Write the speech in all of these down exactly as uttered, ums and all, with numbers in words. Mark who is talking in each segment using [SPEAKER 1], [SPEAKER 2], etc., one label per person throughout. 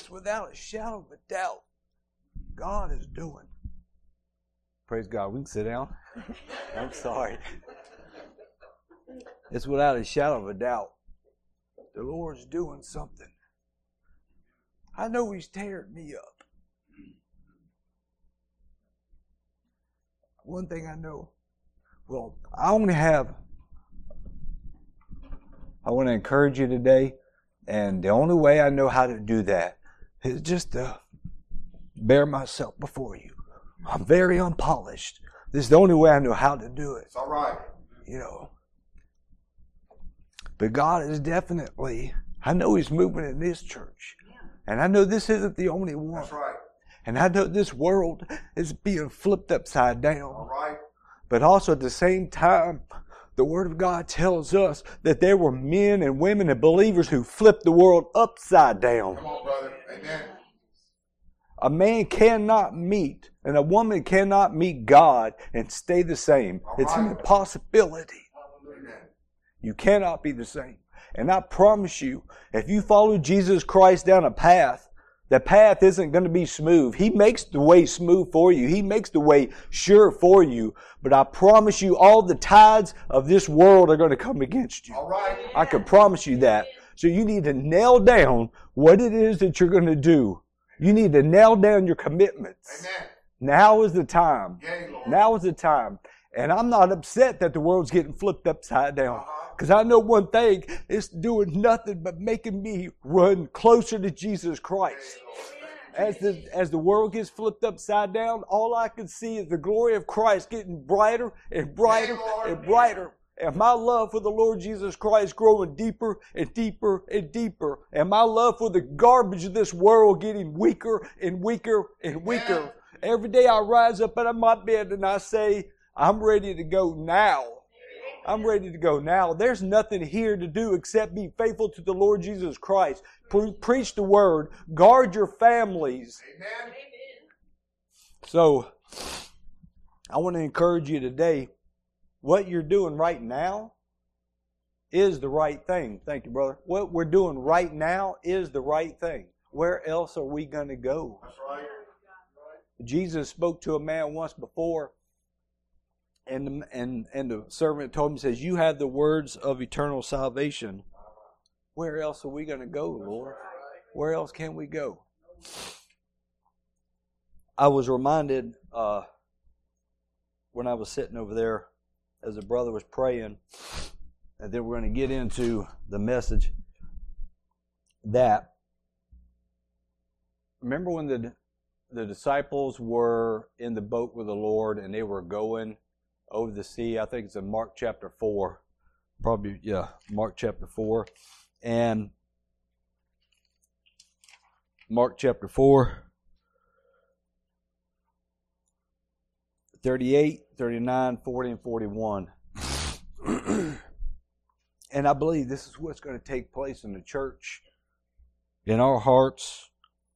[SPEAKER 1] it's without a shadow of a doubt, God is doing. Praise God. We can sit down. I'm sorry. It's without a shadow of a doubt, the Lord's doing something. I know He's tearing me up. One thing I know, well, I only have, I want to encourage you today, and the only way I know how to do that is just to bear myself before you. I'm very unpolished. This is the only way I know how to do it.
[SPEAKER 2] It's all right.
[SPEAKER 1] You know. But God is definitely, I know He's moving in this church. And I know this isn't the only one.
[SPEAKER 2] That's right.
[SPEAKER 1] And I know this world is being flipped upside down.
[SPEAKER 2] All right.
[SPEAKER 1] But also at the same time, the Word of God tells us that there were men and women and believers who flipped the world upside down.
[SPEAKER 2] Come on, brother. Amen.
[SPEAKER 1] A man cannot meet and a woman cannot meet God and stay the same.
[SPEAKER 2] All
[SPEAKER 1] it's
[SPEAKER 2] right.
[SPEAKER 1] an impossibility.
[SPEAKER 2] Amen.
[SPEAKER 1] You cannot be the same. And I promise you, if you follow Jesus Christ down a path, the path isn't going to be smooth. He makes the way smooth for you. He makes the way sure for you. But I promise you, all the tides of this world are going to come against you.
[SPEAKER 2] All right.
[SPEAKER 1] I can promise you that. So you need to nail down what it is that you're going to do. You need to nail down your commitments.
[SPEAKER 2] Amen.
[SPEAKER 1] Now is the time.
[SPEAKER 2] Yea, Lord.
[SPEAKER 1] Now is the time. And I'm not upset that the world's getting flipped upside down.
[SPEAKER 2] Uh-huh.
[SPEAKER 1] Because I know one thing, it's doing nothing but making me run closer to Jesus Christ. As the, as the world gets flipped upside down, all I can see is the glory of Christ getting brighter and brighter and brighter. And my love for the Lord Jesus Christ growing deeper and deeper and deeper. And my love for the garbage of this world getting weaker and weaker and weaker. Every day I rise up out of my bed and I say, I'm ready to go now. I'm ready to go now. There's nothing here to do except be faithful to the Lord Jesus Christ. Pre- preach the Word. Guard your families.
[SPEAKER 2] Amen.
[SPEAKER 1] So, I want to encourage you today. What you're doing right now is the right thing. Thank you, brother. What we're doing right now is the right thing. Where else are we going to go?
[SPEAKER 2] That's right.
[SPEAKER 1] Jesus spoke to a man once before, and the, and and the servant told him, he says, you have the words of eternal salvation. Where else are we going to go, Lord? Where else can we go? I was reminded uh, when I was sitting over there as a brother was praying, and then we're going to get into the message, that remember when the the disciples were in the boat with the Lord and they were going over the sea? I think it's in Mark chapter four. Probably, yeah, Mark chapter four. And Mark chapter four, thirty-eight, thirty-nine, forty, and forty-one. And I believe this is what's going to take place in the church, in our hearts.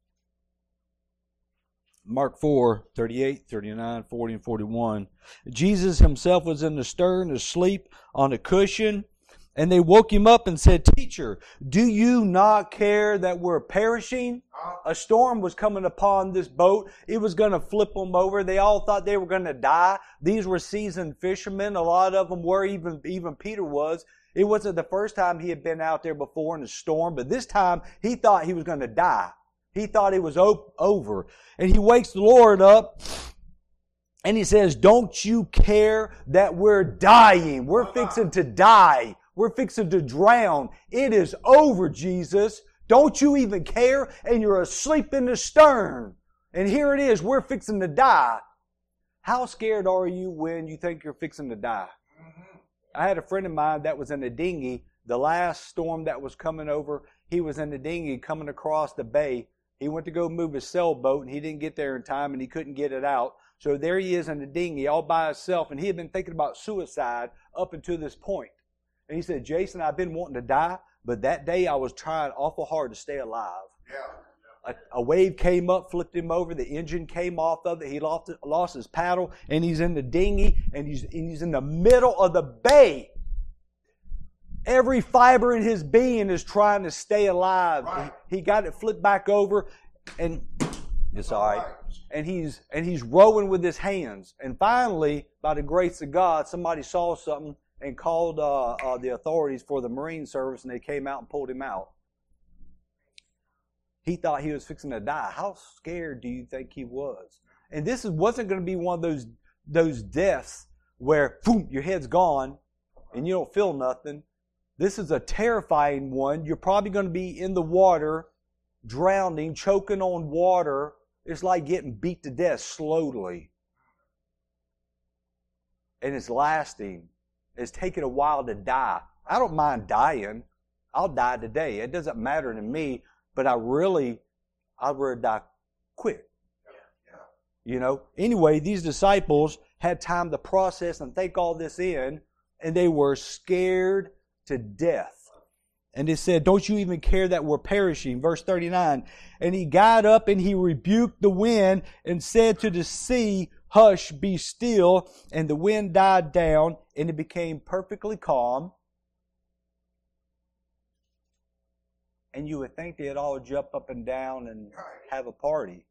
[SPEAKER 1] Mark four, thirty-eight, thirty-nine, forty, and forty-one. Jesus himself was in the stern asleep on a cushion, and they woke him up and said, Teacher, do you not care that we're perishing? A storm was coming upon this boat. It was going to flip them over. They all thought they were going to die. These were seasoned fishermen. A lot of them were, even, even Peter was. It wasn't the first time he had been out there before in a storm, but this time he thought he was going to die. He thought it was op- over. And he wakes the Lord up and he says, don't you care that we're dying? We're fixing to die. We're fixing to drown. It is over, Jesus. Don't you even care? And you're asleep in the stern. And here it is. We're fixing to die. How scared are you when you think you're fixing to die? I had a friend of mine that was in a dinghy. The last storm that was coming over, he was in the dinghy coming across the bay. He went to go move his sailboat, and he didn't get there in time, and he couldn't get it out. So there he is in the dinghy all by himself, and he had been thinking about suicide up until this point. And he said, Jason, I've been wanting to die, but that day I was trying awful hard to stay alive.
[SPEAKER 2] Yeah.
[SPEAKER 1] A, a wave came up, flipped him over. The engine came off of it. He lost, lost his paddle, and he's in the dinghy, and he's, and he's in the middle of the bay. Every fiber in his being is trying to stay alive.
[SPEAKER 2] Right.
[SPEAKER 1] He, he got it flipped back over, and it's all right. And he's and he's rowing with his hands. And finally, by the grace of God, somebody saw something and called uh, uh, the authorities for the Marine Service, and they came out and pulled him out. He thought he was fixing to die. How scared do you think he was? And this wasn't going to be one of those those deaths where boom, your head's gone and you don't feel nothing. This is a terrifying one. You're probably going to be in the water, drowning, choking on water. It's like getting beat to death slowly. And it's lasting. It's taking a while to die. I don't mind dying. I'll die today. It doesn't matter to me, but I really, I'd rather die quick. You know? Anyway, these disciples had time to process and take all this in, and they were scared to death. And they said, don't you even care that we're perishing? Verse thirty-nine. And he got up and he rebuked the wind and said to the sea, hush, be still. And the wind died down and it became perfectly calm. And you would think they'd all jump up and down and have a party.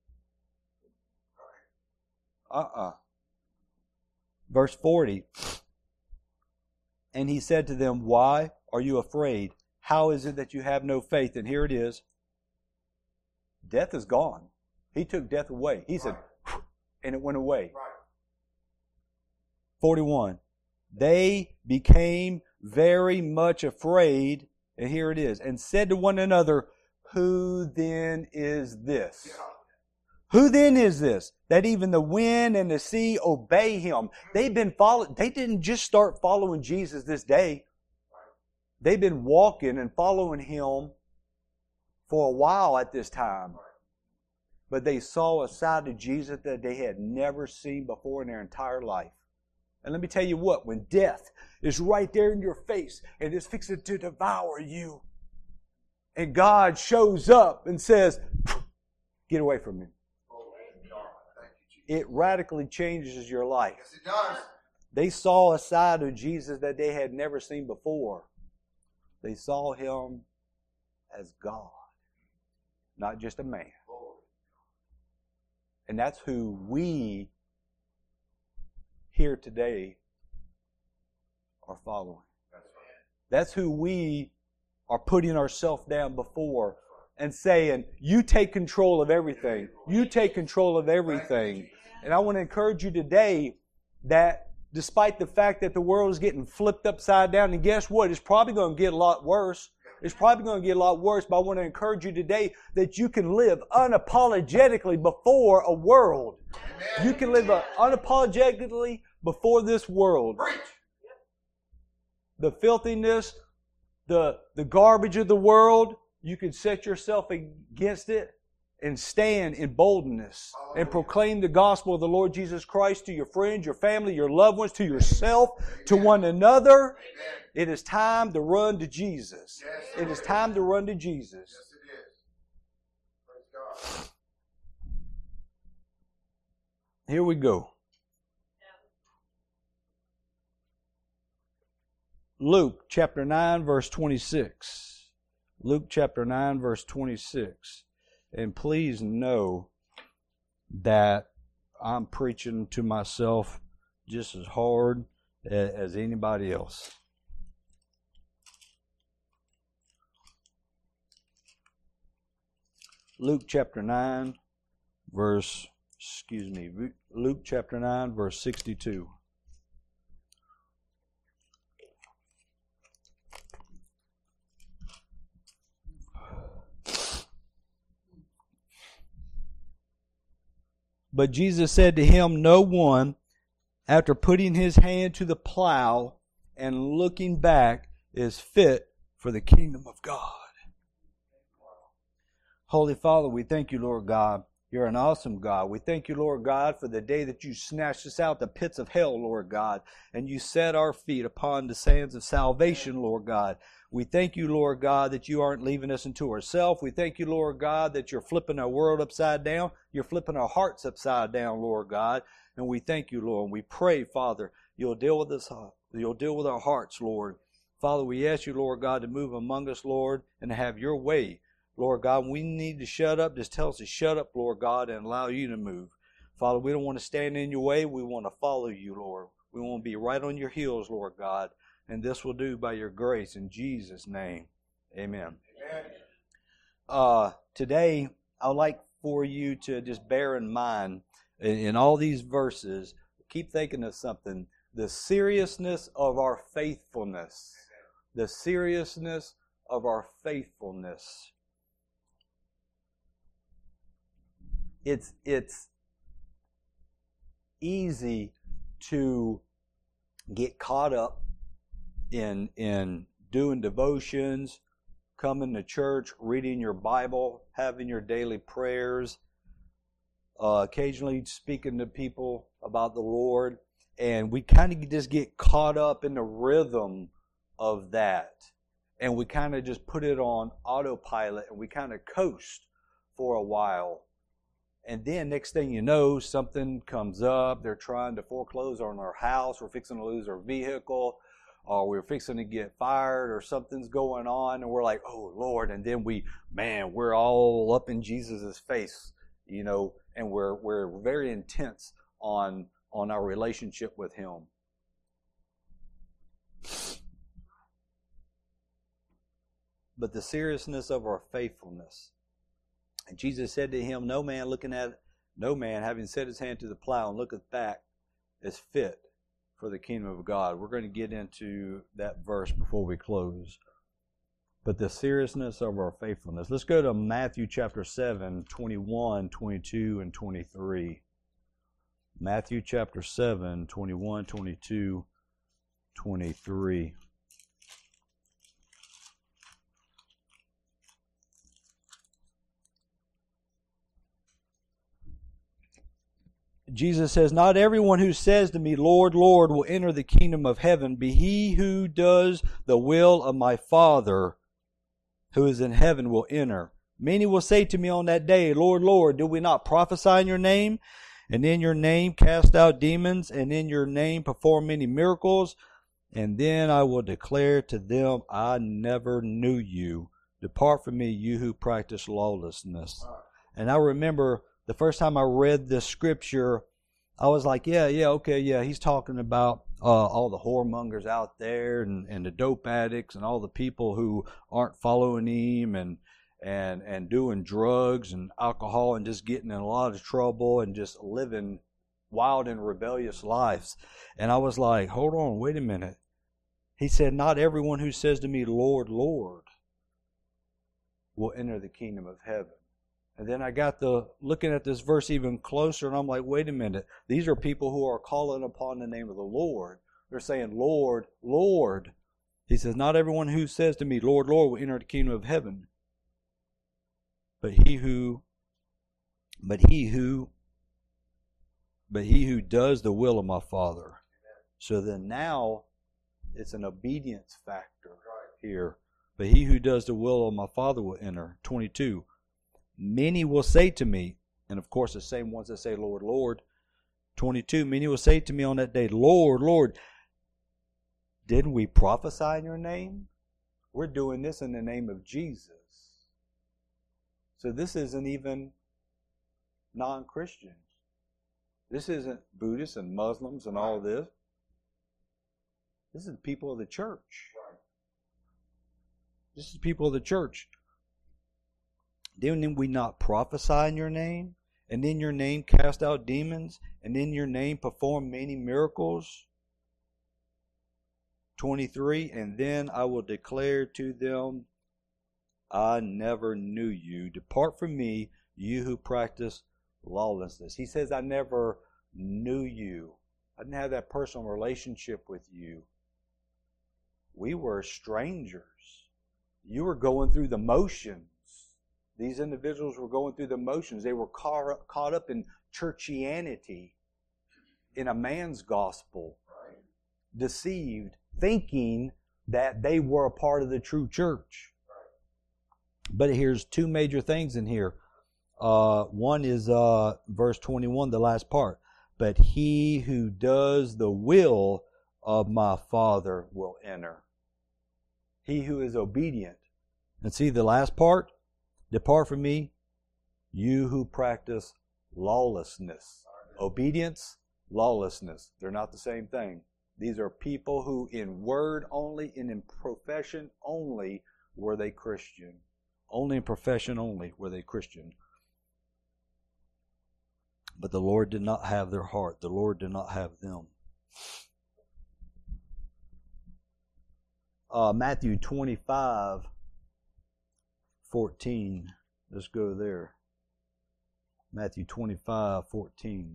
[SPEAKER 1] Uh-uh. Verse forty. And he said to them, why are you afraid? How is it that you have no faith? And here it is. Death is gone. He took death away. He said, and it went away. forty-one. They became very much afraid, and here it is, and said to one another, who then is this? Who then is this, that even the wind and the sea obey him? They've been following, they didn't just start following Jesus this day. They've been walking and following him for a while at this time. But they saw a side of Jesus that they had never seen before in their entire life. And let me tell you what, when death is right there in your face and it's fixing to devour you, and God shows up and says, get away from me. It radically changes your life.
[SPEAKER 2] Yes, it does.
[SPEAKER 1] They saw a side of Jesus that they had never seen before. They saw him as God, not just a man. And that's who we here today are following. That's who we are putting ourselves down before and saying, you take control of everything. You take control of everything. And I want to encourage you today that despite the fact that the world is getting flipped upside down, and guess what? It's probably going to get a lot worse. It's probably going to get a lot worse, but I want to encourage you today that you can live unapologetically before a world.
[SPEAKER 2] Amen.
[SPEAKER 1] You can live uh, unapologetically before this world.
[SPEAKER 2] Preach.
[SPEAKER 1] The filthiness, the, the garbage of the world, you can set yourself against it and stand in boldness and proclaim the gospel of the Lord Jesus Christ to your friends, your family, your loved ones, to yourself, to one another. It is time to run to Jesus. It is time to run to Jesus.
[SPEAKER 2] Yes, it is. Praise God.
[SPEAKER 1] Here we go. Luke chapter nine, verse twenty-six. Luke chapter nine, verse twenty-six. And please know that I'm preaching to myself just as hard as anybody else. Luke chapter nine, verse, excuse me, Luke chapter nine, verse sixty-two. But Jesus said to him, no one, after putting his hand to the plow and looking back, is fit for the kingdom of God. Holy Father, we thank you, Lord God. You're an awesome God. We thank you, Lord God, for the day that you snatched us out the pits of hell, Lord God, and you set our feet upon the sands of salvation, Lord God. We thank you, Lord God, that you aren't leaving us into ourselves. We thank you, Lord God, that you're flipping our world upside down. You're flipping our hearts upside down, Lord God. And we thank you, Lord. And we pray, Father, you'll deal with us. You'll deal with our hearts, Lord. Father, we ask you, Lord God, to move among us, Lord, and to have your way. Lord God, we need to shut up. Just tell us to shut up, Lord God, and allow you to move. Father, we don't want to stand in your way. We want to follow you, Lord. We want to be right on your heels, Lord God. And this will do by your grace in Jesus' name. Amen.
[SPEAKER 2] Amen.
[SPEAKER 1] Uh, today, I'd like for you to just bear in mind, in, in all these verses, keep thinking of something. The seriousness of our faithfulness. The seriousness of our faithfulness. It's, it's easy to get caught up in, in doing devotions, coming to church, reading your Bible, having your daily prayers, uh, occasionally speaking to people about the Lord, and we kind of just get caught up in the rhythm of that, and we kind of just put it on autopilot, and we kind of coast for a while. And then next thing you know, something comes up. They're trying to foreclose on our house. We're fixing to lose our vehicle. Or we're fixing to get fired. Or something's going on. And we're like, oh, Lord. And then we, man, we're all up in Jesus' face. You know, and we're we're very intense on, on our relationship with Him. But the seriousness of our faithfulness. And Jesus said to him, no man looking at, no man having set his hand to the plow and looketh back is fit for the kingdom of God. We're going to get into that verse before we close. But the seriousness of our faithfulness. Let's go to Matthew chapter seven, twenty-one, twenty-two, and twenty-three. Matthew chapter seven, twenty-one, twenty-two, twenty-three. Jesus says, not everyone who says to me, Lord, Lord, will enter the kingdom of heaven, but he who does the will of my Father who is in heaven will enter. Many will say to me on that day, Lord, Lord, do we not prophesy in your name? And in your name cast out demons, and in your name perform many miracles? And then I will declare to them, I never knew you. Depart from me, you who practice lawlessness. And I remember the first time I read this scripture, I was like, yeah, yeah, okay, yeah. He's talking about uh, all the whoremongers out there and, and the dope addicts and all the people who aren't following him and and and doing drugs and alcohol and just getting in a lot of trouble and just living wild and rebellious lives. And I was like, hold on, wait a minute. He said, not everyone who says to me, Lord, Lord, will enter the kingdom of heaven. And then I got the looking at this verse even closer, and I'm like, wait a minute. These are people who are calling upon the name of the Lord. They're saying, Lord, Lord. He says, not everyone who says to me, Lord, Lord, will enter the kingdom of heaven. But he who, but he who, but he who does the will of my Father. So then now it's an obedience factor here. But he who does the will of my Father will enter. twenty-two. Many will say to me, and of course the same ones that say, Lord, Lord. twenty-two, many will say to me on that day, Lord, Lord, didn't we prophesy in your name? We're doing this in the name of Jesus. So this isn't even non-Christians. This isn't Buddhists and Muslims and all this. This is people of the church. This is people of the church. Didn't we not prophesy in your name? And in your name cast out demons? And in your name perform many miracles? twenty-three, and then I will declare to them, I never knew you. Depart from me, you who practice lawlessness. He says, I never knew you. I didn't have that personal relationship with you. We were strangers. You were going through the motions. These individuals were going through the motions. They were caught, caught up in churchianity, in a man's gospel, deceived, thinking that they were a part of the true church. But here's two major things in here. Uh, one is uh, verse twenty-one, the last part. But he who does the will of my Father will enter. He who is obedient. And see the last part? Depart from me, you who practice lawlessness. Obedience, lawlessness. They're not the same thing. These are people who in word only and in profession only were they Christian. Only in profession only were they Christian. But the Lord did not have their heart. The Lord did not have them. Uh, Matthew twenty-five, fourteen. Let's go there. Matthew twenty-five, fourteen.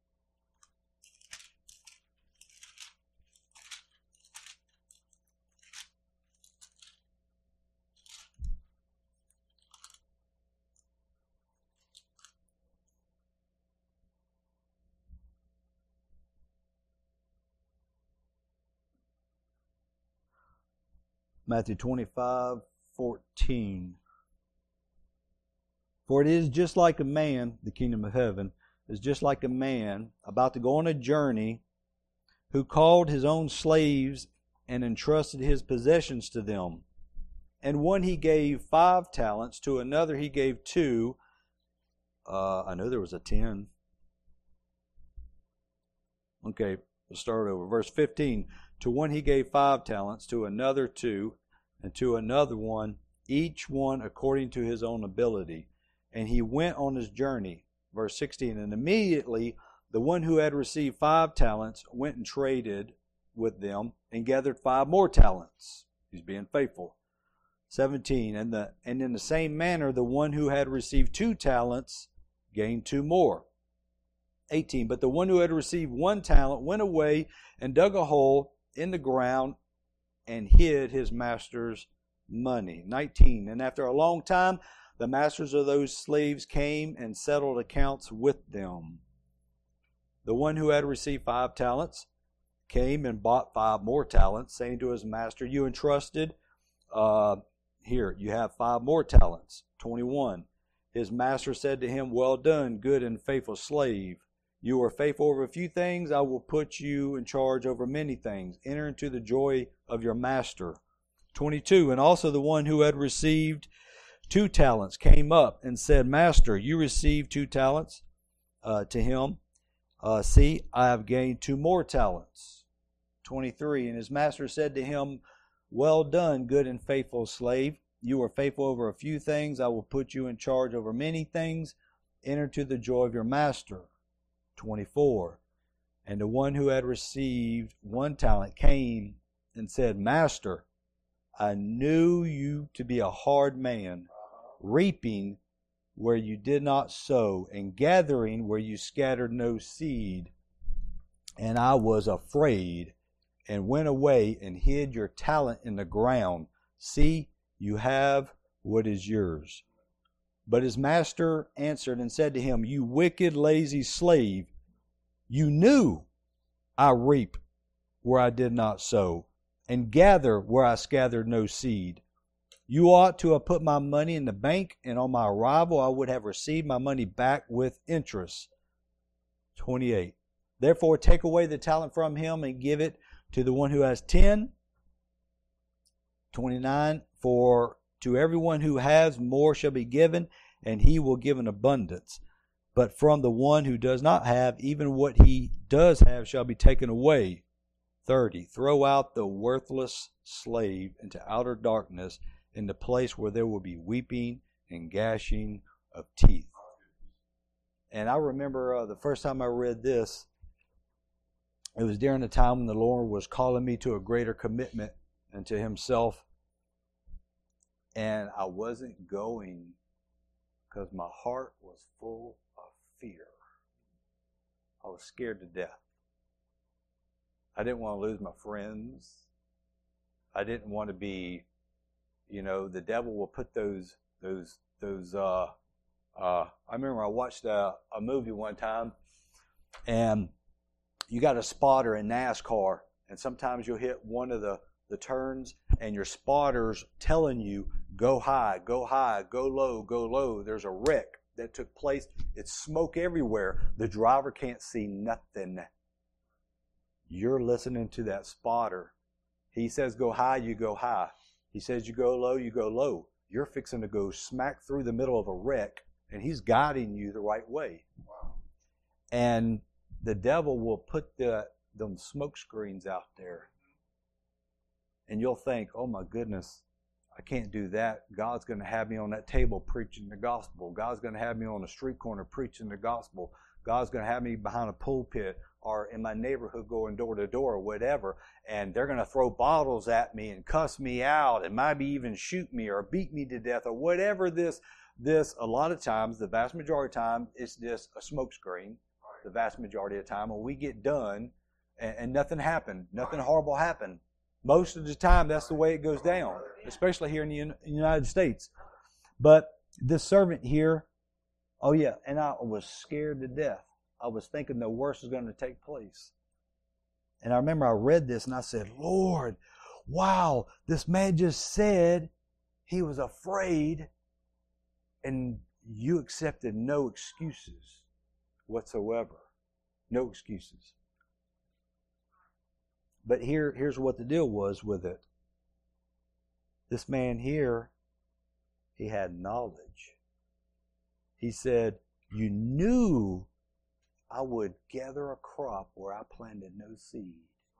[SPEAKER 1] Matthew twenty-five, fourteen. For it is just like a man, the kingdom of heaven, is just like a man about to go on a journey who called his own slaves and entrusted his possessions to them. And one he gave five talents, to another he gave two. Uh, I know there was a ten. Okay, we'll start over. Verse fifteen. To one he gave five talents, to another two, and to another one, each one according to his own ability. And he went on his journey. Verse sixteen. And immediately the one who had received five talents went and traded with them and gathered five more talents. He's being faithful. seventeen. And the and in the same manner the one who had received two talents gained two more. eighteen. But the one who had received one talent went away and dug a hole in the ground and hid his master's money. nineteen. And after a long time, the masters of those slaves came and settled accounts with them. The one who had received five talents came and bought five more talents, saying to his master, you entrusted, uh, here, you have five more talents. twenty-one. His master said to him, well done, good and faithful slave. You are faithful over a few things, I will put you in charge over many things. Enter into the joy of your master. twenty-two. And also the one who had received two talents came up and said, Master, you received two talents uh, to him. Uh, see, I have gained two more talents. twenty-three. And his master said to him, well done, good and faithful slave. You are faithful over a few things, I will put you in charge over many things. Enter to the joy of your master. twenty-four. And the one who had received one talent came and said, Master, I knew you to be a hard man, reaping where you did not sow, and gathering where you scattered no seed. And I was afraid, and went away and hid your talent in the ground. See, you have what is yours. But his master answered and said to him, you wicked, lazy slave, you knew I reap where I did not sow, and gather where I scattered no seed. You ought to have put my money in the bank, and on my arrival I would have received my money back with interest. twenty-eight. Therefore take away the talent from him and give it to the one who has ten. twenty-nine. For to everyone who has, more shall be given, and he will give in abundance. But from the one who does not have, even what he does have shall be taken away. thirty. Throw out the worthless slave into outer darkness, in the place where there will be weeping and gnashing of teeth. And I remember uh, the first time I read this, it was during the time when the Lord was calling me to a greater commitment and to himself. And I wasn't going because my heart was full of fear. I was scared to death. I didn't want to lose my friends. I didn't want to be, you know, the devil will put those, those, those, uh, uh, I remember I watched a, a movie one time, and you got a spotter in NASCAR, and sometimes you'll hit one of the, the turns, and your spotter's telling you, go high, go high, go low, go low. There's a wreck that took place. It's smoke everywhere. The driver can't see nothing. You're listening to that spotter. He says go high, you go high. He says you go low, you go low. You're fixing to go smack through the middle of a wreck, and he's guiding you the right way.
[SPEAKER 2] Wow.
[SPEAKER 1] And the devil will put the them smoke screens out there. And you'll think, oh my goodness, I can't do that. God's going to have me on that table preaching the gospel. God's going to have me on the street corner preaching the gospel. God's going to have me behind a pulpit or in my neighborhood going door to door or whatever. And they're going to throw bottles at me and cuss me out and maybe even shoot me or beat me to death or whatever this, this a lot of times, the vast majority of the time, it's just a smoke screen. The vast majority of the time when we get done and, and nothing happened, nothing horrible happened. Most of the time, that's the way it goes down, especially here in the United States. But this servant here, oh yeah, and I was scared to death. I was thinking the worst was going to take place. And I remember I read this and I said, Lord, wow, this man just said he was afraid and you accepted no excuses whatsoever. No excuses. But here, here's what the deal was with it. This man here, he had knowledge. He said, you knew I would gather a crop where I planted no seed.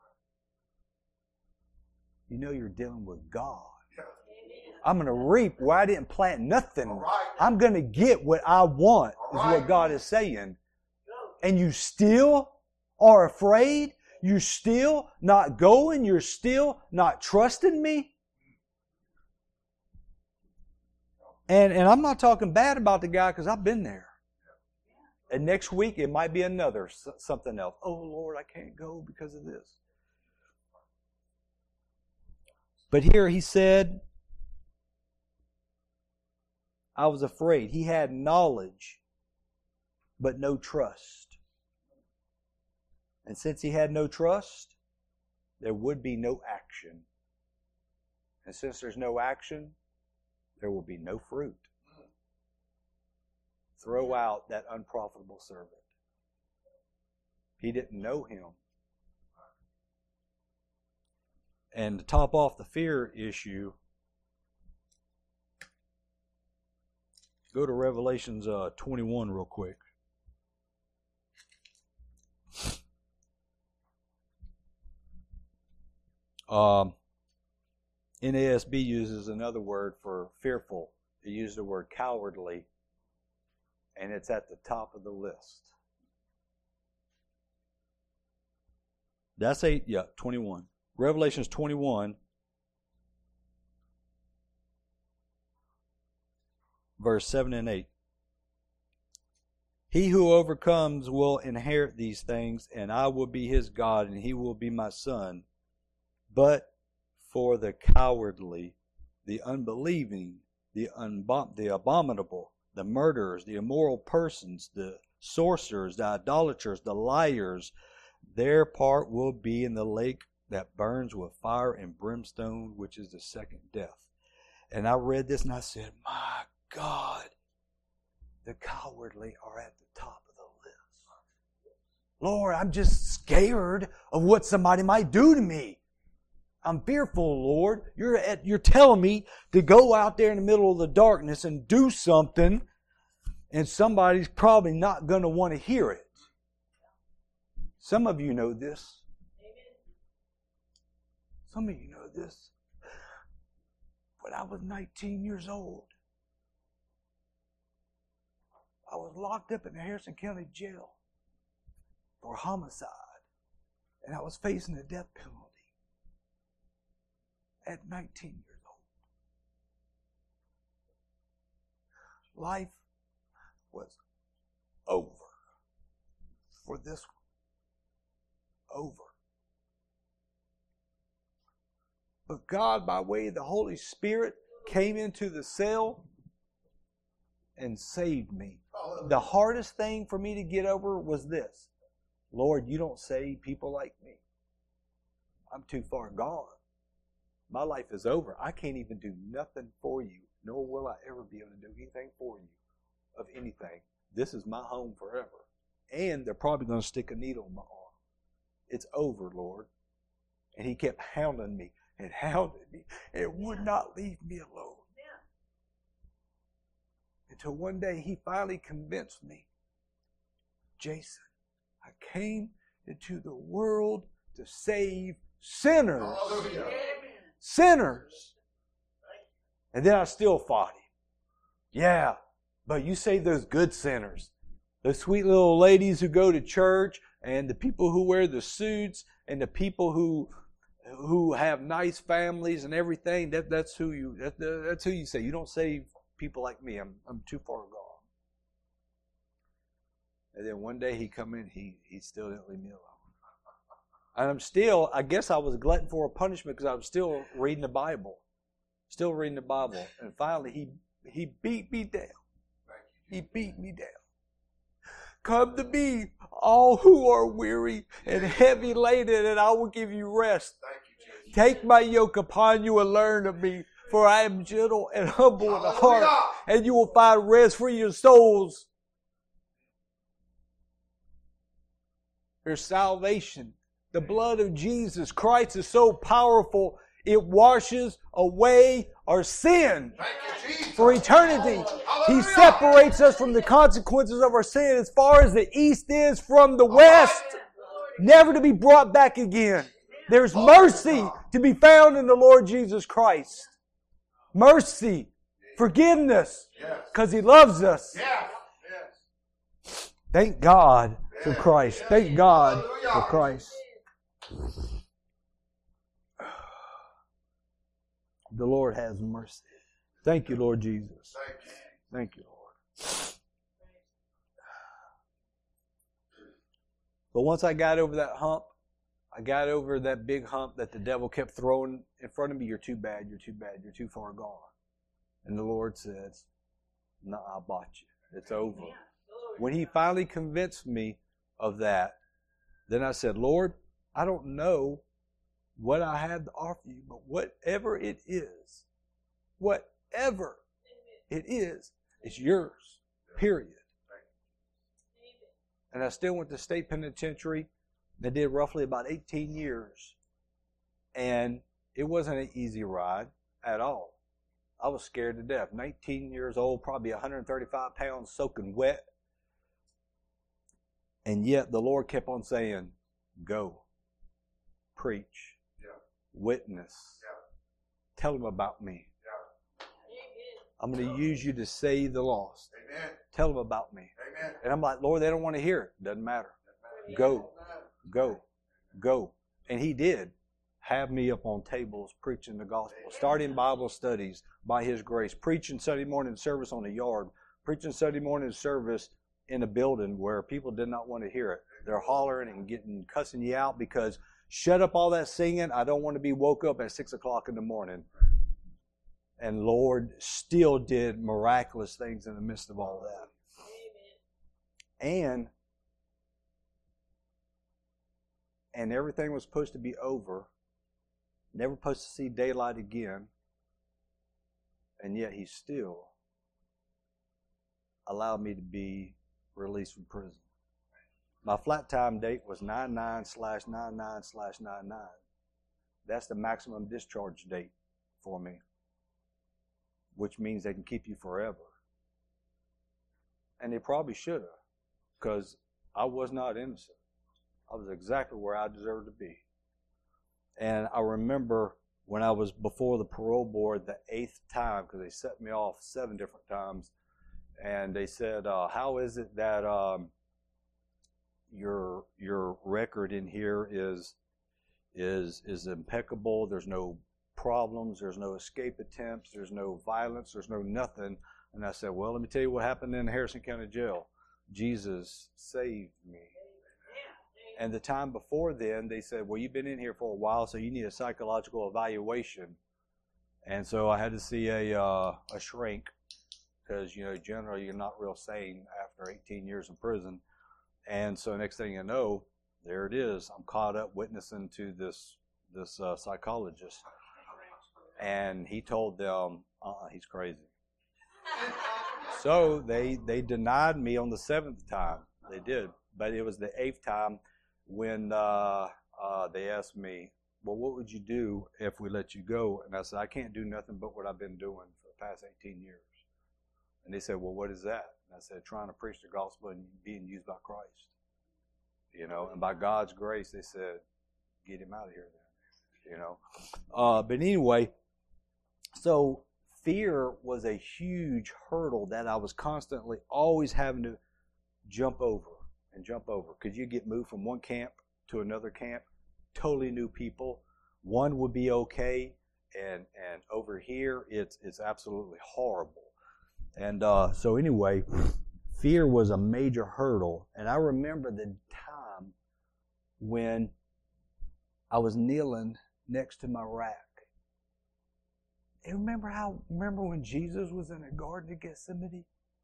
[SPEAKER 1] You know you're dealing with God. I'm going to reap where I didn't plant nothing.
[SPEAKER 2] Right.
[SPEAKER 1] I'm going to get what I want, is
[SPEAKER 2] Right.
[SPEAKER 1] what God is saying. And you still are afraid? You're still not going? You're still not trusting me? And, and I'm not talking bad about the guy because I've been there. And next week it might be another something else. Oh Lord, I can't go because of this. But here he said, I was afraid. He had knowledge, but no trust. And since he had no trust, there would be no action. And since there's no action, there will be no fruit. Throw out that unprofitable servant. He didn't know him. And to top off the fear issue, go to Revelations uh, twenty-one real quick. Um, N A S B uses another word for fearful. It used the word cowardly, and it's at the top of the list. That's eight, yeah, twenty-one. Revelations twenty-one, verse seven and eight. He who overcomes will inherit these things, and I will be his God, and he will be my son. But for the cowardly, the unbelieving, the, unbom- the abominable, the murderers, the immoral persons, the sorcerers, the idolaters, the liars, their part will be in the lake that burns with fire and brimstone, which is the second death. And I read this and I said, my God, the cowardly are at the top of the list. Lord, I'm just scared of what somebody might do to me. I'm fearful, Lord. You're at, you're telling me to go out there in the middle of the darkness and do something, and somebody's probably not going to want to hear it. Some of you know this. Some of you know this. When I was nineteen years old, I was locked up in the Harrison County Jail for homicide, and I was facing the death penalty at nineteen years old. Life was over for this one. Over. But God, by way of the Holy Spirit, came into the cell and saved me. The hardest thing for me to get over was this. Lord, you don't save people like me. I'm too far gone. My life is over. I can't even do nothing for you, nor will I ever be able to do anything for you of anything. This is my home forever. And they're probably going to stick a needle in my arm. It's over, Lord. And he kept hounding me. and hounded me and would not leave me alone. Until one day he finally convinced me, Jason, I came into the world to save sinners.
[SPEAKER 2] Hallelujah.
[SPEAKER 1] Sinners. And then I still fought him. Yeah, but you save those good sinners. Those sweet little ladies who go to church, and the people who wear the suits, and the people who who have nice families and everything. That that's who you that, that's who you say. You don't save people like me. I'm I'm too far gone. And then one day he come in, he he still didn't leave me alone. And I'm still, I guess I was a glutton for a punishment because I was still reading the Bible. Still reading the Bible. And finally he he beat me down. He beat me down. Come to me, all who are weary and heavy laden, and I will give you rest. Take my yoke upon you and learn of me, for I am gentle and humble in the heart, and you will find rest for your souls. There's salvation. The blood of Jesus Christ is so powerful, it washes away our sin for eternity. He separates us from the consequences of our sin as far as the east is from the west, never to be brought back again. There's mercy to be found in the Lord Jesus Christ. Mercy, forgiveness, because He loves us. Thank God for Christ. Thank God for Christ. The Lord has mercy. Thank you, Lord Jesus. Thank you, Lord. But once I got over that hump, I got over that big hump that the devil kept throwing in front of me. You're too bad, you're too bad, you're too far gone. And the Lord says, no, I bought you. It's over. When He finally convinced me of that, then I said, Lord, I don't know what I have to offer you, but whatever it is, whatever it is, it's yours, period. And I still went to state penitentiary. I did roughly about eighteen years. And it wasn't an easy ride at all. I was scared to death. nineteen years old, probably one hundred thirty-five pounds, soaking wet. And yet the Lord kept on saying, go, preach, yeah. witness, yeah. tell them about me. Yeah. I'm going to use you to save the lost. Amen. Tell them about me. Amen. And I'm like, Lord, they don't want to hear it. Doesn't matter. Go, go, go. And He did have me up on tables preaching the gospel, starting Bible studies by His grace, preaching Sunday morning service on the yard, preaching Sunday morning service in a building where people did not want to hear it. They're hollering and getting cussing you out because shut up all that singing. I don't want to be woke up at six o'clock in the morning. And Lord still did miraculous things in the midst of all that. And and everything was supposed to be over. Never supposed to see daylight again. And yet He still allowed me to be released from prison. My flat time date was nine nine slash nine nine slash nine nine. That's the maximum discharge date for me, which means they can keep you forever. And they probably should have, because I was not innocent. I was exactly where I deserved to be. And I remember when I was before the parole board the eighth time, because they set me off seven different times, and they said, uh, how is it that um, your your record in here is is is impeccable? There's no problems, there's no escape attempts, there's no violence, there's no nothing. And I said, well, let me tell you what happened in Harrison County Jail. Jesus saved me. And the time before then, they said, well, you've been in here for a while, so you need a psychological evaluation. And so I had to see a uh, a shrink, because, you know, generally you're not real sane after eighteen years in prison. And so next thing you know, there it is. I'm caught up witnessing to this this uh, psychologist. And he told them, uh-uh, he's crazy. So they, they denied me on the seventh time. They did. But it was the eighth time when uh, uh, they asked me, well, what would you do if we let you go? And I said, I can't do nothing but what I've been doing for the past eighteen years. And they said, well, what is that? And I said, trying to preach the gospel and being used by Christ. You know, and by God's grace, they said, get him out of here then. You know. Uh, but anyway, so fear was a huge hurdle that I was constantly always having to jump over and jump over. Because you get moved from one camp to another camp, totally new people. One would be okay, and and over here it's it's absolutely horrible. And uh, so anyway, fear was a major hurdle. And I remember the time when I was kneeling next to my rack. And remember how? Remember when Jesus was in the Garden of Gethsemane?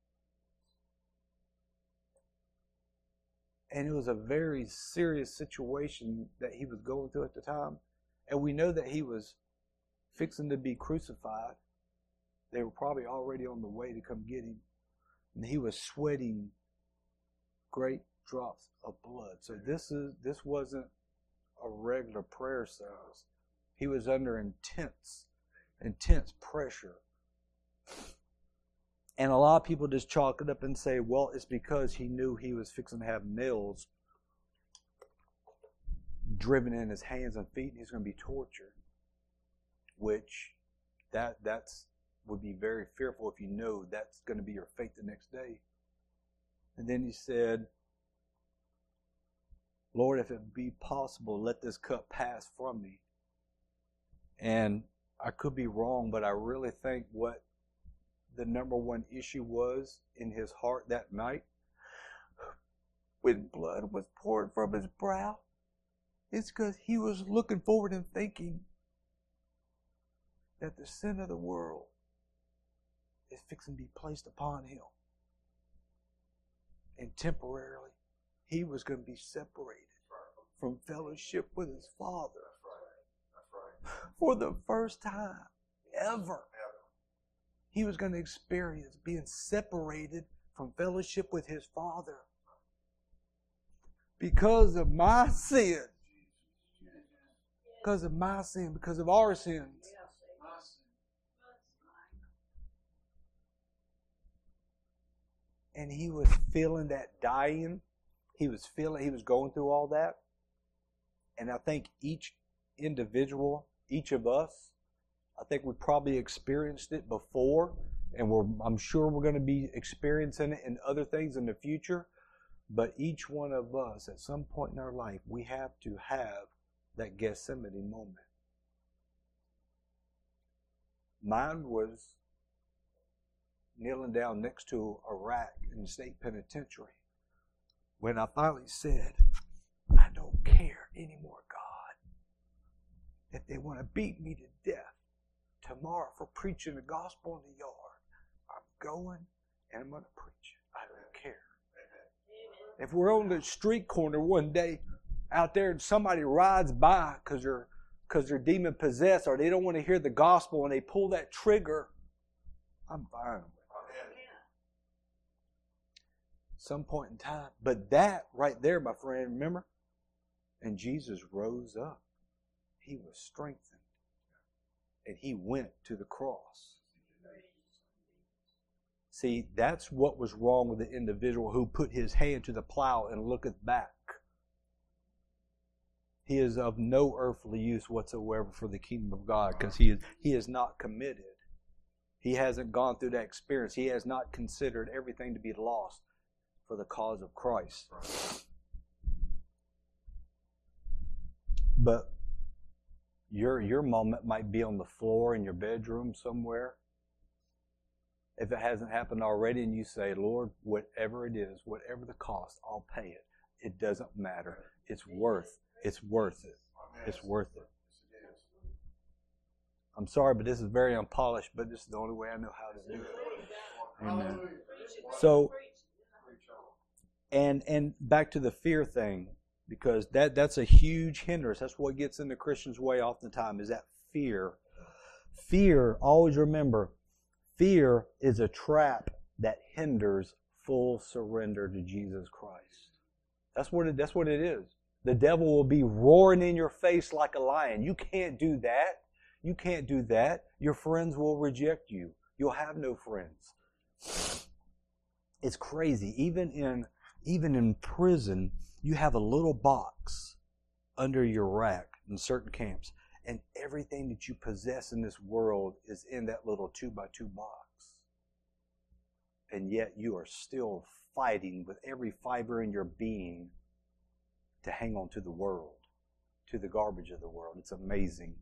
[SPEAKER 1] And it was a very serious situation that he was going through at the time. And we know that he was fixing to be crucified. They were probably already on the way to come get him. And he was sweating great drops of blood. So this is this wasn't a regular prayer service. He was under intense, intense pressure. And a lot of people just chalk it up and say, well, it's because he knew he was fixing to have nails driven in his hands and feet and he's going to be tortured. Which, that that's would be very fearful if you know that's going to be your fate the next day. And then he said, Lord, if it be possible, let this cup pass from me. And I could be wrong, but I really think what the number one issue was in his heart that night, when blood was poured from his brow, it's because he was looking forward and thinking that the sin of the world is fixing to be placed upon him. And temporarily, he was going to be separated from fellowship with his Father. For the first time ever, he was going to experience being separated from fellowship with his Father because of my sin. Because of my sin, because of our sins. And he was feeling that dying. He was feeling, he was going through all that. And I think each individual, each of us, I think we probably experienced it before. And we're, I'm sure we're going to be experiencing it in other things in the future. But each one of us, at some point in our life, we have to have that Gethsemane moment. Mine was kneeling down next to a rack in the state penitentiary when I finally said, I don't care anymore, God. If they want to beat me to death tomorrow for preaching the gospel in the yard, I'm going and I'm going to preach it. I don't care. If we're on the street corner one day out there and somebody rides by because they're, because they're demon possessed or they don't want to hear the gospel and they pull that trigger, I'm fine with it. Some point in time. But that right there, my friend, remember? And Jesus rose up. He was strengthened. And he went to the cross. See, that's what was wrong with the individual who put his hand to the plow and looketh back. He is of no earthly use whatsoever for the kingdom of God because he is, he is not committed. He hasn't gone through that experience. He has not considered everything to be lost for the cause of Christ. But your your moment might be on the floor in your bedroom somewhere. If it hasn't happened already and you say, Lord, whatever it is, whatever the cost, I'll pay it. It doesn't matter. It's worth, it's worth it. It's worth it. I'm sorry, but this is very unpolished, but this is the only way I know how to do it. Amen. So, and and back to the fear thing, because that, that's a huge hindrance. That's what gets in the Christian's way oftentimes, is that fear. Fear, always remember, fear is a trap that hinders full surrender to Jesus Christ. That's what it, that's what it is. The devil will be roaring in your face like a lion. You can't do that. You can't do that. Your friends will reject you. You'll have no friends. It's crazy. Even in even in prison, you have a little box under your rack in certain camps, and everything that you possess in this world is in that little two by two box. And yet you are still fighting with every fiber in your being to hang on to the world, to the garbage of the world. It's amazing.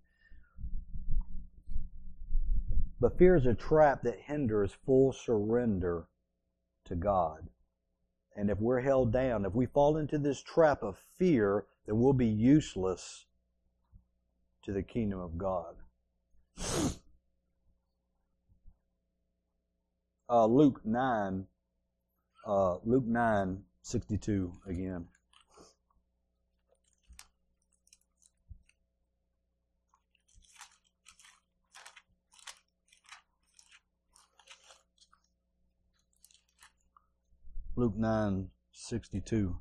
[SPEAKER 1] But fear is a trap that hinders full surrender to God. And if we're held down, if we fall into this trap of fear, then we'll be useless to the kingdom of God. Uh, Luke nine, uh, Luke nine sixty-two again. Luke nine sixty-two.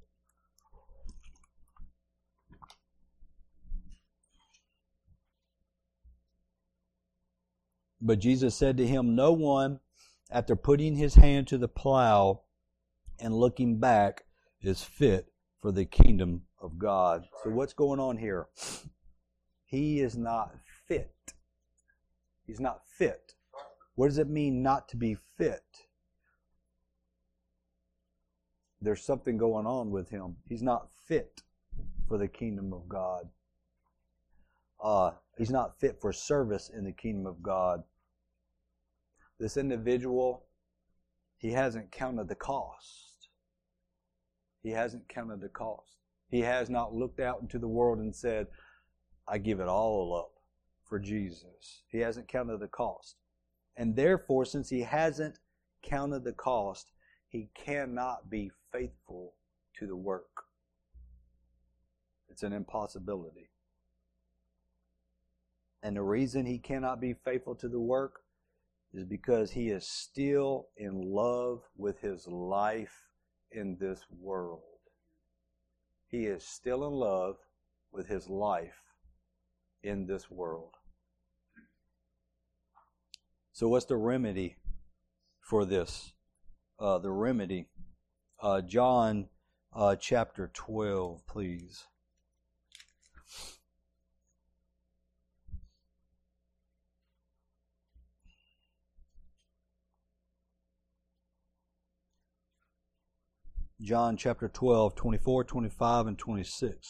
[SPEAKER 1] But Jesus said to him, no one, after putting his hand to the plow and looking back, is fit for the kingdom of God. So what's going on here? He is not fit. He's not fit. What does it mean not to be fit? There's something going on with him. He's not fit for the kingdom of God. Uh, he's not fit for service in the kingdom of God. This individual, he hasn't counted the cost. He hasn't counted the cost. He has not looked out into the world and said, I give it all up for Jesus. He hasn't counted the cost. And therefore, since he hasn't counted the cost, he cannot be faithful to the work. It's an impossibility. And the reason he cannot be faithful to the work is because he is still in love with his life in this world. He is still in love with his life in this world. So what's the remedy for this? Uh, the remedy, uh, John uh, chapter twelve, please. John chapter twelve, twenty-four, twenty-five, and twenty-six.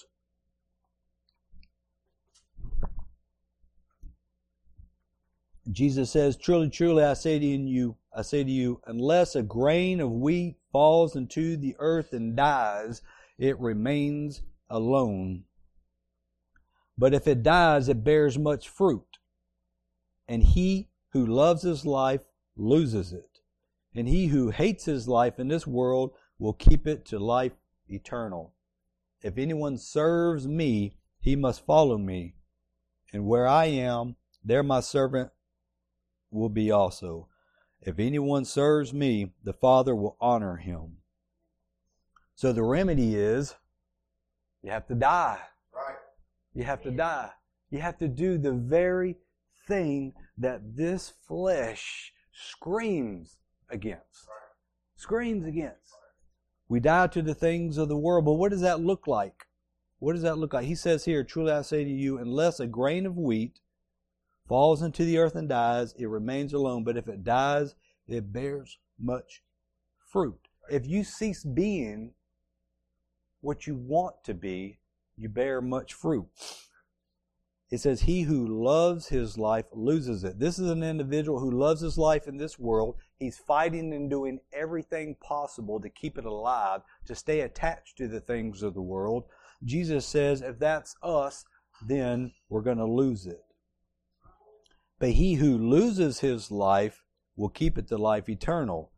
[SPEAKER 1] Jesus says, truly, truly, I say to you, I say to you, unless a grain of wheat falls into the earth and dies, it remains alone. But if it dies, it bears much fruit. And he who loves his life loses it. And he who hates his life in this world will keep it to life eternal. If anyone serves me, he must follow me. And where I am, there my servant will be also. If anyone serves me, the Father will honor him. So the remedy is, you have to die.
[SPEAKER 2] Right.
[SPEAKER 1] You have to die. You have to do the very thing that this flesh screams against.
[SPEAKER 2] Right.
[SPEAKER 1] Screams against. We die to the things of the world, but what does that look like? What does that look like? He says here, truly I say to you, unless a grain of wheat falls into the earth and dies, it remains alone. But if it dies, it bears much fruit. If you cease being what you want to be, you bear much fruit. It says, he who loves his life loses it. This is an individual who loves his life in this world. He's fighting and doing everything possible to keep it alive, to stay attached to the things of the world. Jesus says, if that's us, then we're going to lose it. But he who loses his life will keep it to life eternal.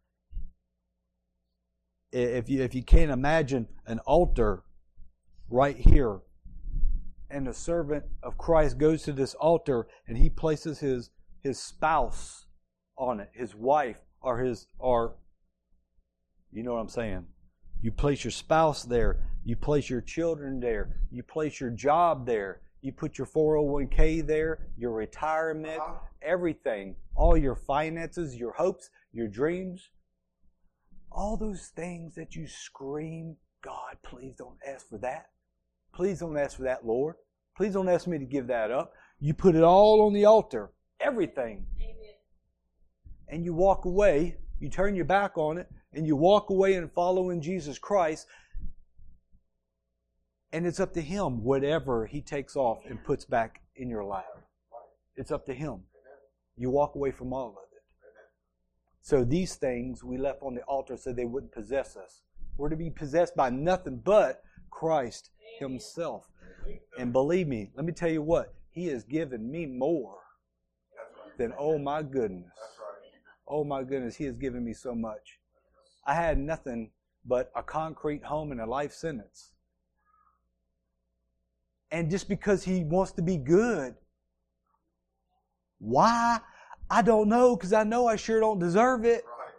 [SPEAKER 1] If you, if you can't imagine an altar right here, and the servant of Christ goes to this altar and he places his, his spouse on it, his wife, or his, or, you know what I'm saying? You place your spouse there. You place your children there. You place your job there. You put your four oh one k there, your retirement, everything, all your finances, your hopes, your dreams, all those things that you scream, God, please don't ask for that. Please don't ask for that, Lord. Please don't ask me to give that up. You put it all on the altar, everything. Amen. And you walk away, you turn your back on it, and you walk away and follow in Jesus Christ. And it's up to Him, whatever He takes off and puts back in your lap. It's up to Him. You walk away from all of it. So these things we left on the altar so they wouldn't possess us. We're to be possessed by nothing but Christ Himself. And believe me, let me tell you what, He has given me more than, oh my goodness. Oh my goodness, He has given me so much. I had nothing but a concrete home and a life sentence. And just because He wants to be good. Why? I don't know, because I know I sure don't deserve it. Right.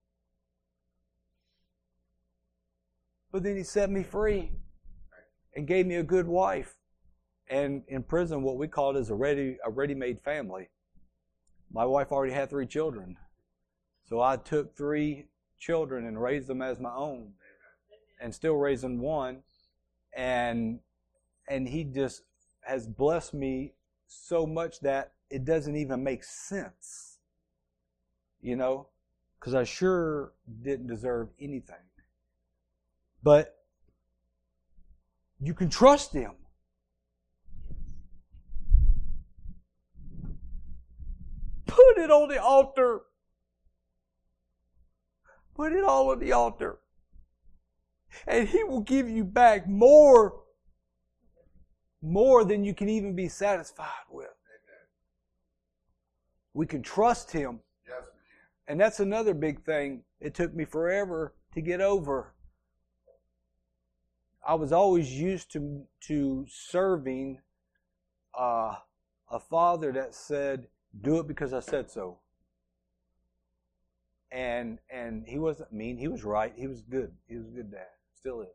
[SPEAKER 1] But then He set me free and gave me a good wife. And in prison, what we called is a ready, a ready-made family. My wife already had three children. So I took three children and raised them as my own. And still raising one. And And He just has blessed me so much that it doesn't even make sense. You know? Because I sure didn't deserve anything. But you can trust Him. Put it on the altar. Put it all on the altar. And He will give you back more More than you can even be satisfied with. Amen. We can trust Him. Yes, we can. And that's another big thing. It took me forever to get over. I was always used to, to serving uh, a father that said, do it because I said so. And and he wasn't mean. He was right. He was good. He was a good dad. Still is.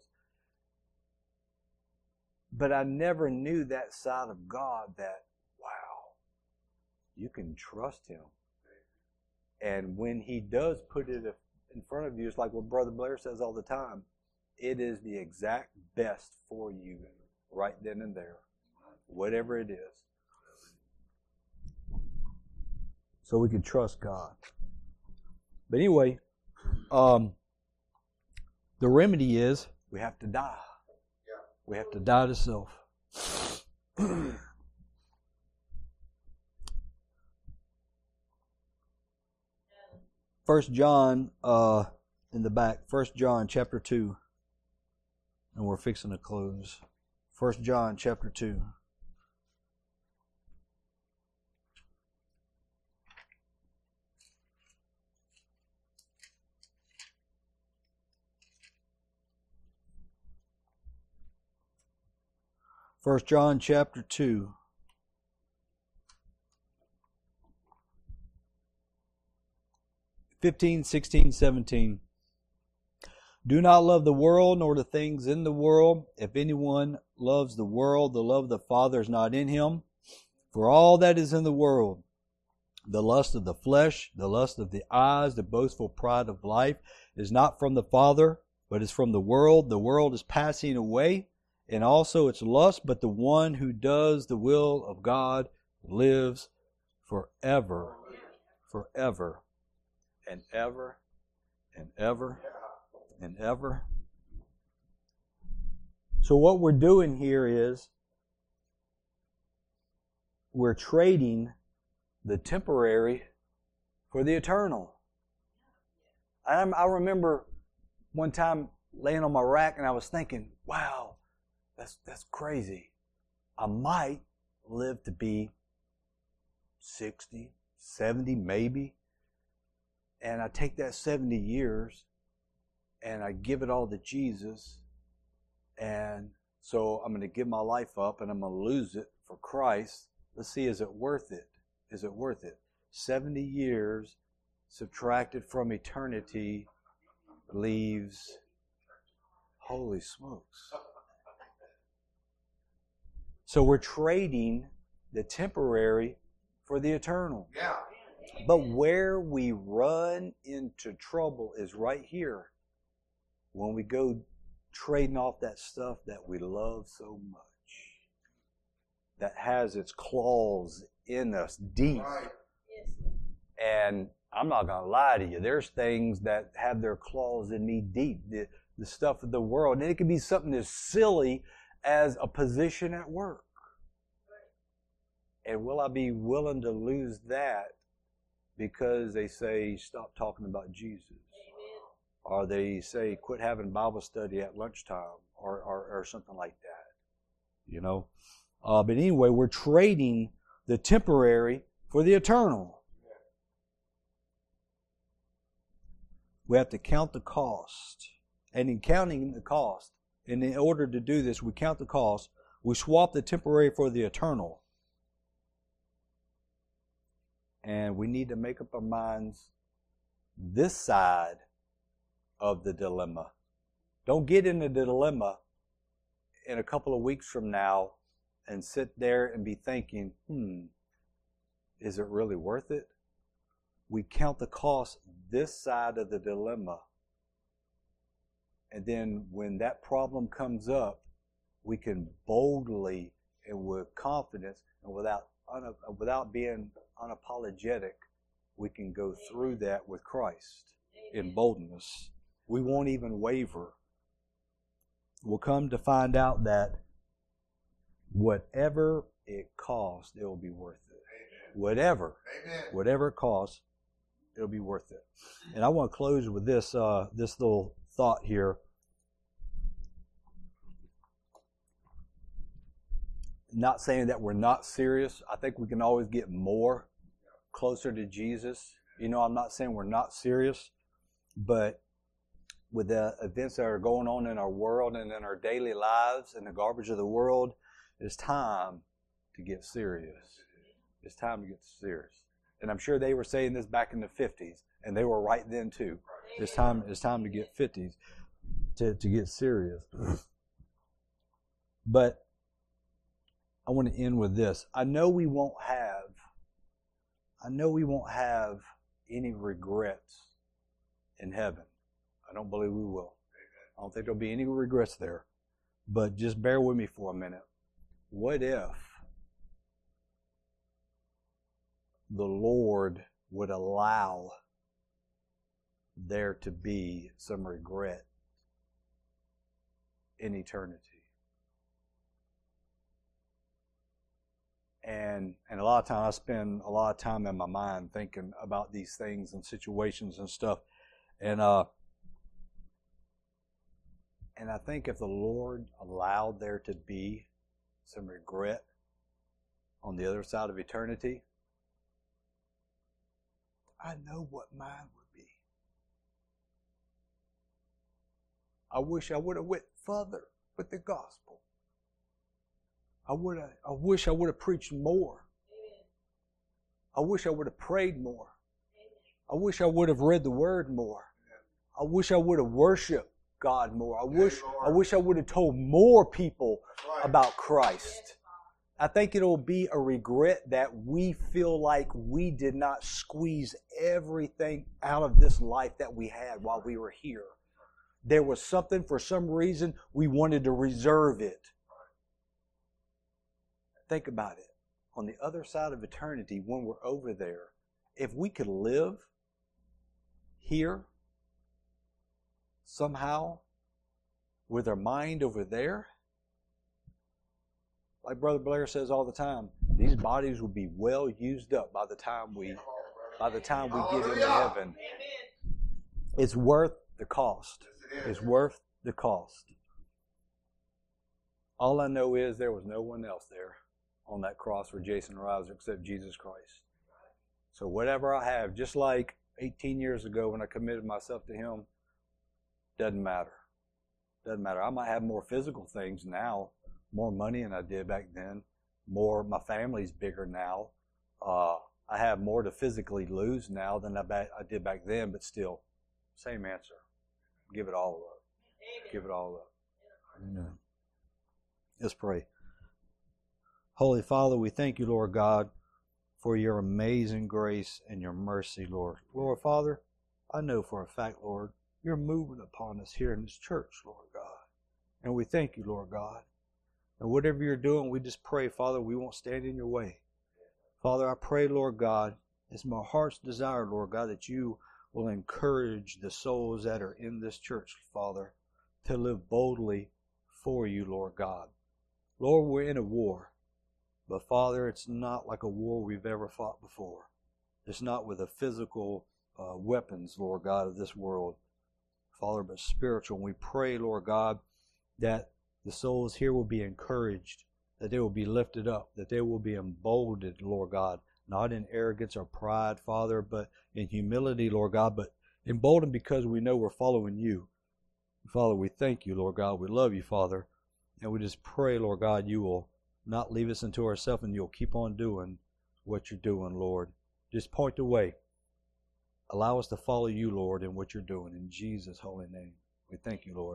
[SPEAKER 1] But I never knew that side of God that, wow, you can trust Him. And when He does put it in front of you, it's like what Brother Blair says all the time. It is the exact best for you right then and there. Whatever it is. So we can trust God. But anyway, um, the remedy is we have to die. We have to die to self. First John, uh, in the back. First John chapter two, and we're fixing to close. First John chapter two. First John chapter two. fifteen, sixteen, seventeen. Do not love the world nor the things in the world. If anyone loves the world, the love of the Father is not in him. For all that is in the world, the lust of the flesh, the lust of the eyes, the boastful pride of life, is not from the Father, but is from the world. The world is passing away, and also its lust, but the one who does the will of God lives forever, forever, and ever, and ever, and ever. So what we're doing here is we're trading the temporary for the eternal. I, I remember one time laying on my rack and I was thinking, wow, That's that's crazy. I might live to be sixty, seventy maybe. And I take that seventy years and I give it all to Jesus. And so I'm going to give my life up and I'm going to lose it for Christ. Let's see, is it worth it? Is it worth it? seventy years subtracted from eternity leaves Holy smokes. So we're trading the temporary for the eternal.
[SPEAKER 2] Yeah.
[SPEAKER 1] But where we run into trouble is right here. When we go trading off that stuff that we love so much. That has its claws in us deep.
[SPEAKER 2] Right.
[SPEAKER 1] And I'm not going to lie to you. There's things that have their claws in me deep. The, the stuff of the world. And it can be something as silly as a position at work. And will I be willing to lose that because they say stop talking about Jesus? Or they say quit having Bible study at lunchtime or, or, or something like that. You know? Uh, but anyway, we're trading the temporary for the eternal. We have to count the cost. And in counting the cost, and in order to do this, we count the cost. We swap the temporary for the eternal. And we need to make up our minds this side of the dilemma. Don't get in the dilemma in a couple of weeks from now and sit there and be thinking, hmm, is it really worth it? We count the cost this side of the dilemma. And then when that problem comes up, we can boldly and with confidence and without without being unapologetic, we can go through that with Christ in boldness. We won't even waver. We'll come to find out that whatever it costs, it will be worth it.
[SPEAKER 2] Amen.
[SPEAKER 1] Whatever,
[SPEAKER 2] Amen.
[SPEAKER 1] whatever it costs, it'll be worth it. And I want to close with this uh, this little thought here. Not saying that we're not serious. I think we can always get more closer to Jesus. You know, I'm not saying we're not serious, but with the events that are going on in our world and in our daily lives and the garbage of the world, it's time to get serious. It's time to get serious. And I'm sure they were saying this back in the fifties, and they were right then too. It's time, it's time to get fifties, to, to get serious. But I want to end with this. I know we won't have, I know we won't have any regrets in heaven. I don't believe we will. I don't think there'll be any regrets there. But just bear with me for a minute. What if the Lord would allow there to be some regret in eternity? And and a lot of time I spend a lot of time in my mind thinking about these things and situations and stuff. And uh and I think if the Lord allowed there to be some regret on the other side of eternity, I know what mine would be. I wish I would have went further with the gospel. I would have, I wish I would have preached more. I wish I would have prayed more. I wish I would have read the Word more. I wish I would have worshiped God more. I wish I wish I would have told more people about Christ. I think it'll be a regret that we feel like we did not squeeze everything out of this life that we had while we were here. There was something, for some reason, we wanted to reserve it. Think about it. On the other side of eternity, when we're over there, if we could live here somehow with our mind over there, like Brother Blair says all the time, these bodies will be well used up by the time we by the time we get into heaven. It's worth the cost. It's worth the cost. All I know is there was no one else there on that cross for Jason Reiser except Jesus Christ. So whatever I have, just like eighteen years ago when I committed myself to Him, doesn't matter. Doesn't matter. I might have more physical things now, more money than I did back then. More, my family's bigger now. Uh, I have more to physically lose now than I, ba- I did back then, but still, same answer. Give it all up. Give it all up. Amen. Let's pray. Holy Father, we thank you, Lord God, for your amazing grace and your mercy, Lord. Lord Father, I know for a fact, Lord, you're moving upon us here in this church, Lord God. And we thank you, Lord God. And whatever you're doing, we just pray, Father, we won't stand in your way. Father, I pray, Lord God, it's my heart's desire, Lord God, that you will encourage the souls that are in this church, Father, to live boldly for you, Lord God. Lord, we're in a war. But Father, it's not like a war we've ever fought before. It's not with the physical uh, weapons, Lord God, of this world, Father, but spiritual. And we pray, Lord God, that the souls here will be encouraged, that they will be lifted up, that they will be emboldened, Lord God, not in arrogance or pride, Father, but in humility, Lord God, but emboldened because we know we're following you. Father, we thank you, Lord God. We love you, Father. And we just pray, Lord God, you will not leave us into ourselves, and you'll keep on doing what you're doing, Lord. Just point the way. Allow us to follow you, Lord, in what you're doing. In Jesus' holy name, we thank you, Lord.